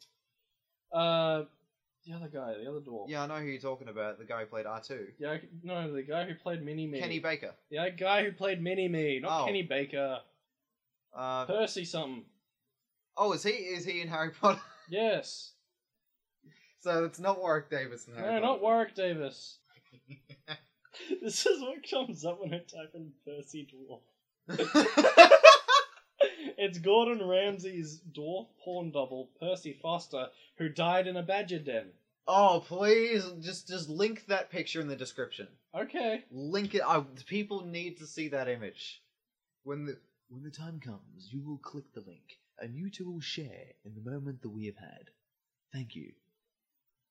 The other guy, the other dwarf. Yeah, I know who you're talking about. The guy who played R2. Yeah, no, the guy who played Mini-Me. Kenny Baker. The guy who played Mini-Me, not Oh. Kenny Baker. Uh, Percy something. oh, is he in Harry Potter? Yes. So it's not Warwick Davis in Harry No, Potter. not Warwick Davis. This is what comes up when I type in Percy Dwarf. It's Gordon Ramsay's dwarf porn double, Percy Foster, who died in a badger den. Oh, please, just link that picture in the description. Okay. Link it. People need to see that image. When the time comes, you will click the link, and you two will share in the moment that we have had. Thank you.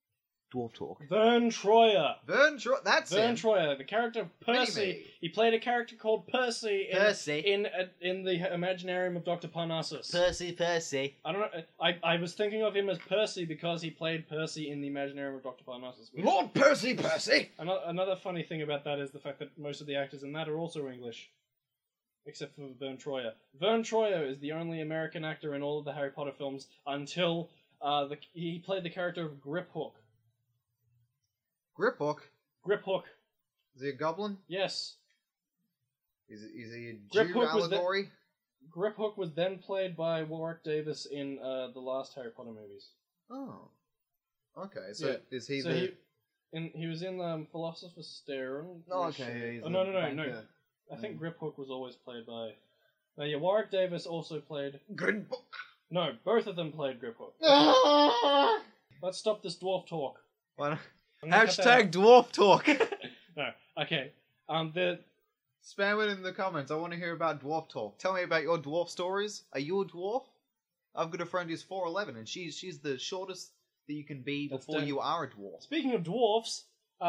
Dwarf Talk. Vern Troyer. That's Vern him. Troyer, the character of Percy. Mini-me. He played a character called Percy Percy. in the Imaginarium of Dr. Parnassus. Percy. I don't know. I was thinking of him as Percy because he played Percy in the Imaginarium of Dr. Parnassus. which- Lord Percy. Another funny thing about that is the fact that most of the actors in that are also English, except for Vern Troyer. Vern Troyer is the only American actor in all of the Harry Potter films until he played the character of Griphook. Griphook. Griphook, Is he a goblin? yes. Is he a Jew Griphook was the- allegory? Griphook was then played by Warwick Davis in the last Harry Potter movies. Oh. Okay, so Yeah. is he So the... he was in Philosopher's Stone. Oh, which- okay, yeah, he's Oh, a no. banker. I think Griphook was always played by. No, yeah, Warwick Davis also played. Griphook. No, both of them played Griphook. Let's stop this dwarf talk. Why not- I'm gonna cut that Dwarf Talk. out. No, okay. The Spam it in the comments. I want to hear about Dwarf Talk. Tell me about your dwarf stories. Are you a dwarf? I've got a friend who's 4'11", and she's the shortest that you can be That's before Dan- you are a dwarf. speaking of dwarfs,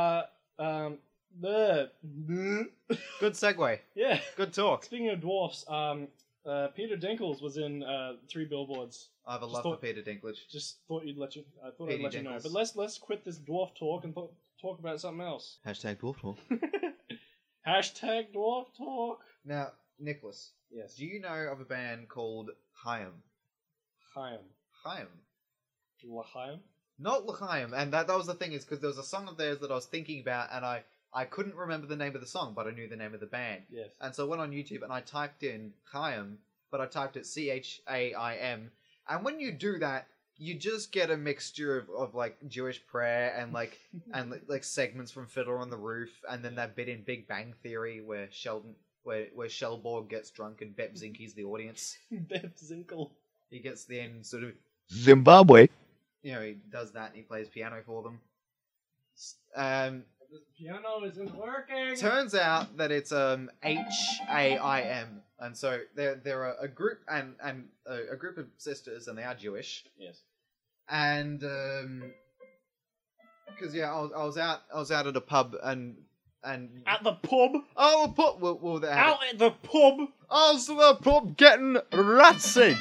Good segue. yeah. Good talk. Speaking of dwarfs, Peter Dinkles was in 3 Billboards. I have a Just love thought- for Peter Dinklage. Just thought I'd let you Petey know. Dinkles. But let's quit this dwarf talk and talk about something else. Hashtag Dwarf Talk. Hashtag dwarf talk. Now, Nicholas, Yes. do you know of a band called Chaim? Chaim. Chaim. L'chaim? Not L'chaim, and that was the thing, is because there was a song of theirs that I was thinking about, and I couldn't remember the name of the song, but I knew the name of the band. Yes. And so I went on YouTube and I typed in Chaim, but I typed it Chaim, and when you do that, you just get a mixture of like Jewish prayer and like segments from Fiddler on the Roof, and then that bit in Big Bang Theory where Shellborg gets drunk and Bep Zinke's the audience. Beb Zinkel. He gets the end sort of, Zimbabwe. you know, he does that and he plays piano for them. This piano isn't working. Turns out that it's Haim, and so they're a group and a group of sisters, and they are Jewish. Yes. And because I was out at a pub and At the pub. oh, pub well they had Out at the pub. I was at the pub getting ratted.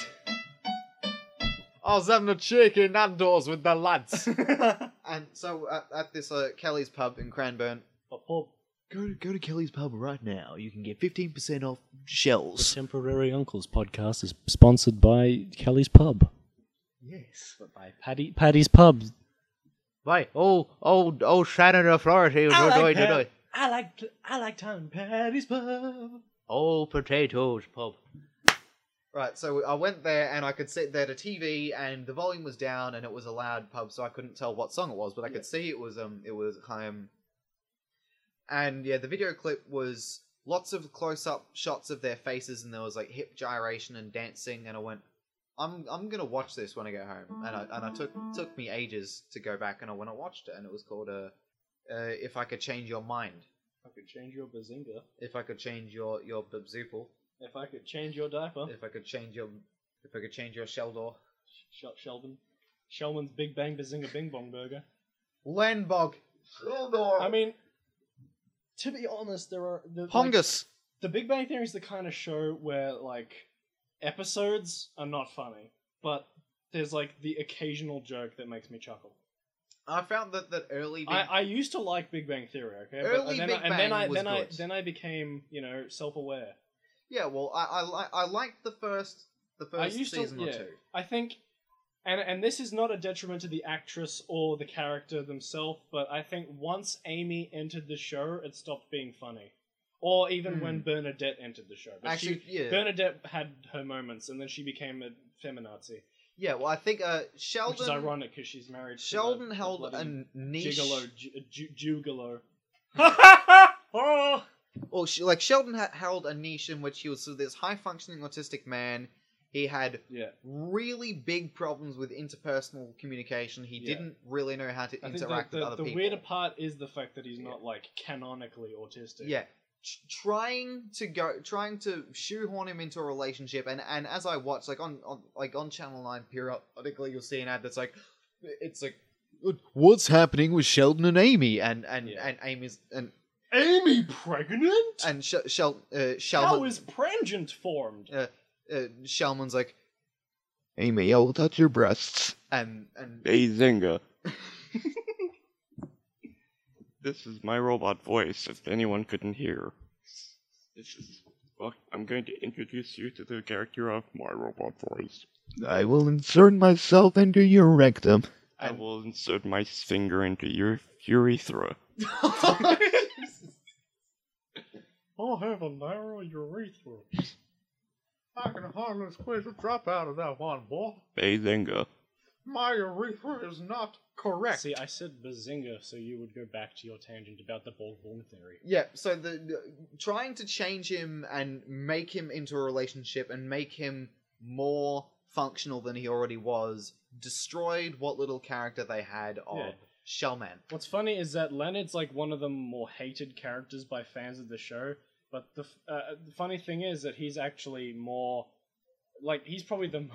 I was having a cheeky Nando's with the lads. And so at this Kelly's pub in Cranbourne. A pub. Go to Kelly's pub right now. You can get 15% off The shells. Temporary Uncles podcast is sponsored by Kelly's Pub. Yes. But by Paddy's Pub. Right. Oh, Shannon Authority. I like Tom Paddy's pub. Oh, potatoes pub. Right, so I went there and I could see they had a TV and the volume was down and it was a loud pub, so I couldn't tell what song it was, but I could see it was Chaim. And yeah, the video clip was lots of close-up shots of their faces, and there was like hip gyration and dancing, and I went, I'm gonna watch this when I get home. And I took me ages to go back, and I went and watched it, and it was called If I Could Change Your Mind. I could change your bazinga. If I could change your babzoopal. If I could change your diaper. If I could change your shell door. Sheldon. Shellman's Big Bang Bazinga Bing Bong Burger. Lenbog. Shell door. I mean, to be honest, there are... Hongus. The Big Bang Theory is the kind of show where, like, episodes are not funny, but there's, like, the occasional joke that makes me chuckle. I found that early. I used to like Big Bang Theory, okay? Early then Big Bang was good. then I became, self-aware. Yeah, well, I liked the first season or two. I think, and this is not a detriment to the actress or the character themselves, but I think once Amy entered the show, it stopped being funny. Or even when Bernadette entered the show. But Actually, yeah. Bernadette had her moments, and then she became a feminazi. Yeah, well, I think Sheldon. Which is ironic because she's married. Sheldon to held a niche. Jugalo. Well, Sheldon held a niche in which he was sort of this high-functioning autistic man. He had really big problems with interpersonal communication. He didn't really know how to interact with other people. The weirder part is the fact that he's not like canonically autistic. Yeah, trying to shoehorn him into a relationship, and as I watch, like on Channel 9 periodically, you'll see an ad that's like, it's like what's happening with Sheldon and Amy? And Amy's Amy pregnant? and How Shelman. is Prangent formed? Shelman's like, Amy, I will touch your breasts. and Bazinga. This is my robot voice, if anyone couldn't hear. Well, I'm going to introduce you to the character of my robot voice. I will insert myself into your rectum. I will insert my finger into your urethra. I'll have a narrow urethra. I can hardly squeeze a drop out of that one, boy. Bazinga. My urethra is not correct. See, I said Bazinga, so you would go back to your tangent about the bald-born theory. yeah. So the trying to change him and make him into a relationship and make him more functional than he already was destroyed what little character they had of Yeah. Shellman. What's funny is that Leonard's like one of the more hated characters by fans of the show, but the funny thing is that he's actually more like he's probably the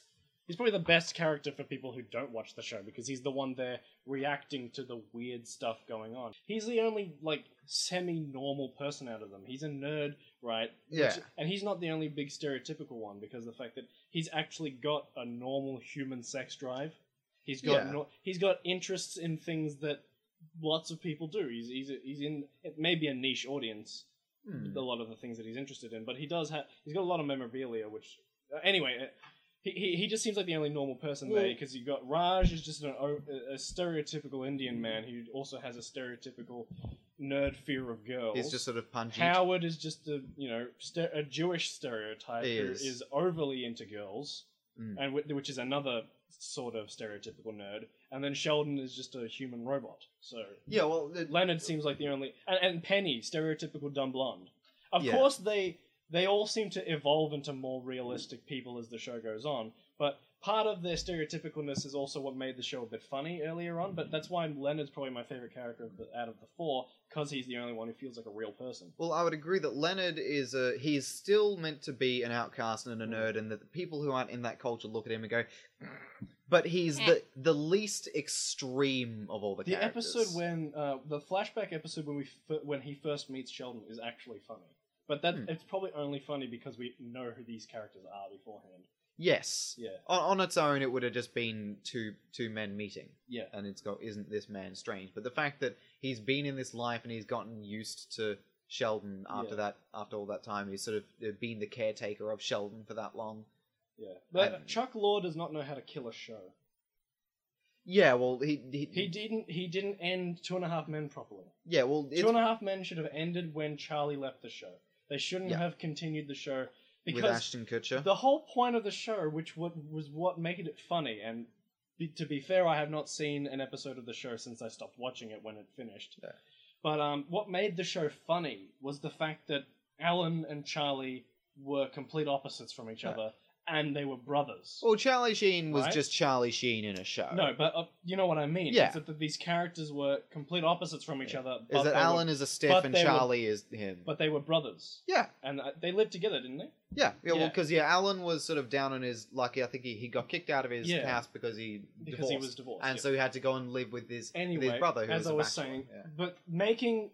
best character for people who don't watch the show because he's the one there reacting to the weird stuff going on. He's the only like semi-normal person out of them. He's a nerd, right? Yeah. And he's not the only big stereotypical one because of the fact that he's actually got a normal human sex drive. He's got Yeah. he's got interests in things that lots of people do. He's in it may be a niche audience, a lot of the things that he's interested in, but he's got a lot of memorabilia. Which anyway, he just seems like the only normal person there because you got Raj is just a stereotypical Indian man who also has a stereotypical nerd fear of girls. He's just sort of punchy. Howard is just a a Jewish stereotype He who is. is overly into girls, Mm. and which is another sort of stereotypical nerd. And then Sheldon is just a human robot. So Yeah, well, Leonard seems like the only, and Penny, stereotypical dumb blonde. Of Yeah. course, they all seem to evolve into more realistic people as the show goes on. But part of their stereotypicalness is also what made the show a bit funny earlier on. But that's why Leonard's probably my favorite character out of the four, because he's the only one who feels like a real person. Well, I would agree that Leonard is he's still meant to be an outcast and a nerd, and that the people who aren't in that culture look at him and go, but he's the least extreme of all the The characters. episode when the flashback episode when he first meets Sheldon is actually funny, but it's probably only funny because we know who these characters are beforehand. Yes. Yeah. On its own, it would have just been two men meeting. Yeah. And isn't this man strange? But the fact that he's been in this life and he's gotten used to Sheldon after all that time, he's sort of been the caretaker of Sheldon for that long. Yeah, but Chuck Lorre does not know how to kill a show. Yeah, well, he didn't end 2.5 Men properly. yeah, well, it's 2.5 Men should have ended when Charlie left the show. They shouldn't have continued the show with because Ashton Kutcher. the whole point of the show, which was what made it funny, and to be fair, I have not seen an episode of the show since I stopped watching it when it finished. Yeah. But what made the show funny was the fact that Alan and Charlie were complete opposites from each other, and they were brothers. Well, Charlie Sheen was Right? just Charlie Sheen in a show. No, but you know what I mean. Yeah. It's that these characters were complete opposites from each other. Is that Alan is a stiff but and they were- Charlie is him? But they were brothers. Yeah. And they lived together, didn't they? Yeah, well, Yeah. because Alan was sort of down on his luck. I think he got kicked out of his Yeah. house because he was divorced, and yeah. so he had to go and live with his Anyway, brother, who as was I a was bachelor. saying, Yeah. but making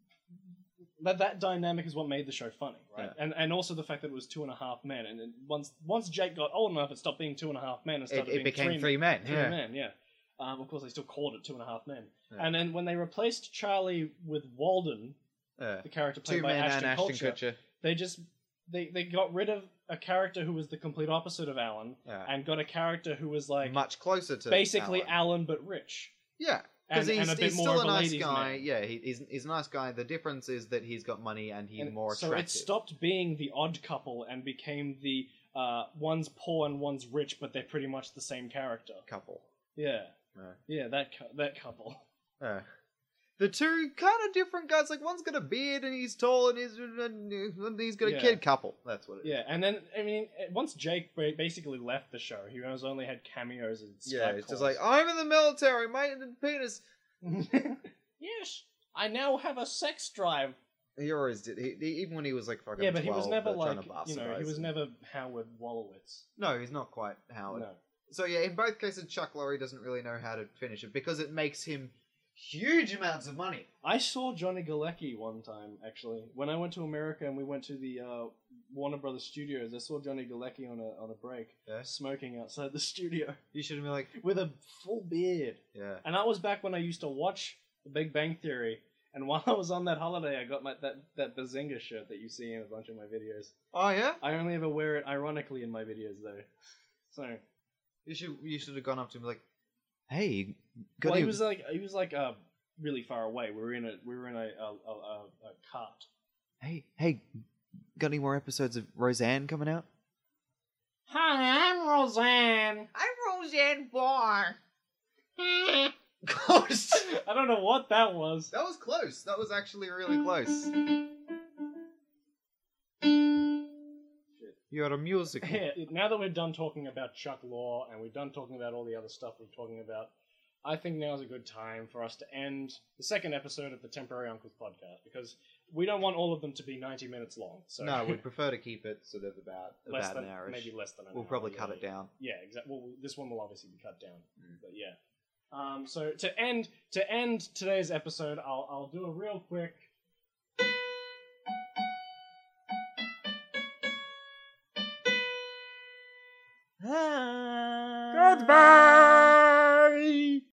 that dynamic is what made the show funny, right? Yeah. And also the fact that it was 2.5 Men, and then once Jake got old enough, it stopped being 2.5 Men and started It being became three men. Three Yeah. Men, yeah. Of course, they still called it 2.5 Men. Yeah. And then when they replaced Charlie with Walden, Yeah. the character played Two by men Ashton and Ashton Kutcher, Kutcher. they just they got rid of a character who was the complete opposite of Alan, Yeah. and got a character who was like Much closer to basically Alan. Alan but rich. Yeah, because and he's a bit more still of a a nice ladies' guy. man. Yeah, he's a nice guy. The difference is that he's got money and he's And more so attractive. it stopped being the odd couple and became the one's poor and one's rich, but they're pretty much the same character. Couple. Yeah, Yeah. that couple. Yeah. The two kind of different guys. Like one's got a beard and he's tall and he's got a Yeah. kid. Couple. That's what it is. Yeah, and then I mean, once Jake basically left the show, he only had cameos and Skype Yeah, it's just calls. like I'm in the military, mate, and penis. Yes, I now have a sex drive. He always did. Even when he was like fucking. Yeah, but he 12, was never trying like to he bastardize was him. never Howard Wolowitz. No, he's not quite Howard. No, So yeah, in both cases, Chuck Lorre doesn't really know how to finish it because it makes him huge amounts of money. I saw Johnny Galecki one time, actually. When I went to America and we went to the Warner Brothers studios, I saw Johnny Galecki on a break, Yeah. smoking outside the studio You should have been like, with a full beard. yeah. And that was back when I used to watch The Big Bang Theory. And while I was on that holiday, I got that Bazinga shirt that you see in a bunch of my videos. Oh yeah. I only ever wear it ironically in my videos, though. So, You should have gone up to him like, hey, got well, any- he was like really far away. We were in a cart. hey, got any more episodes of Roseanne coming out? Hi, I'm Roseanne. I'm Roseanne Barr. Close. I don't know what that was. That was close. That was actually really close. You had a musical. Yeah, now that we're done talking about Chuck Lorre and we're done talking about all the other stuff we're talking about, I think now's a good time for us to end the second episode of the Temporary Uncles podcast because we don't want all of them to be 90 minutes long. So No, we'd prefer to keep it sort of less about than an hour. maybe less than an We'll hour, probably yeah, cut it yeah. down. Yeah, exactly. Well, this one will obviously be cut down, but yeah. So to end today's episode, I'll do a real quick. Goodbye.